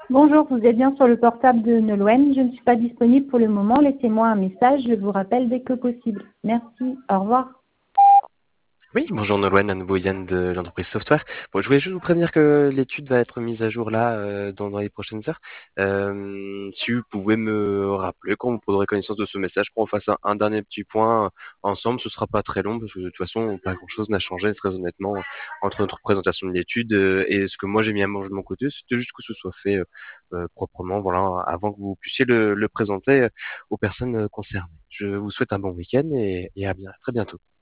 Bonjour, vous êtes bien sur le portable de Nolwenn. Je ne suis pas disponible pour le moment. Laissez-moi un message. Je vous rappelle dès que possible. Merci. Au revoir. Oui, bonjour Nolwenn, à nouveau Yann de l'entreprise Software. Bon, je voulais juste vous prévenir que l'étude va être mise à jour là dans les prochaines heures. Si vous pouvez me rappeler quand vous prendrez connaissance de ce message, qu'on fasse un dernier petit point ensemble, ce sera pas très long parce que de toute façon, pas grand-chose n'a changé très honnêtement entre notre présentation de l'étude et ce que moi j'ai mis à manger de mon côté. C'était juste que ce soit fait proprement, voilà, avant que vous puissiez le présenter aux personnes concernées. Je vous souhaite un bon week-end et à bien, à très bientôt.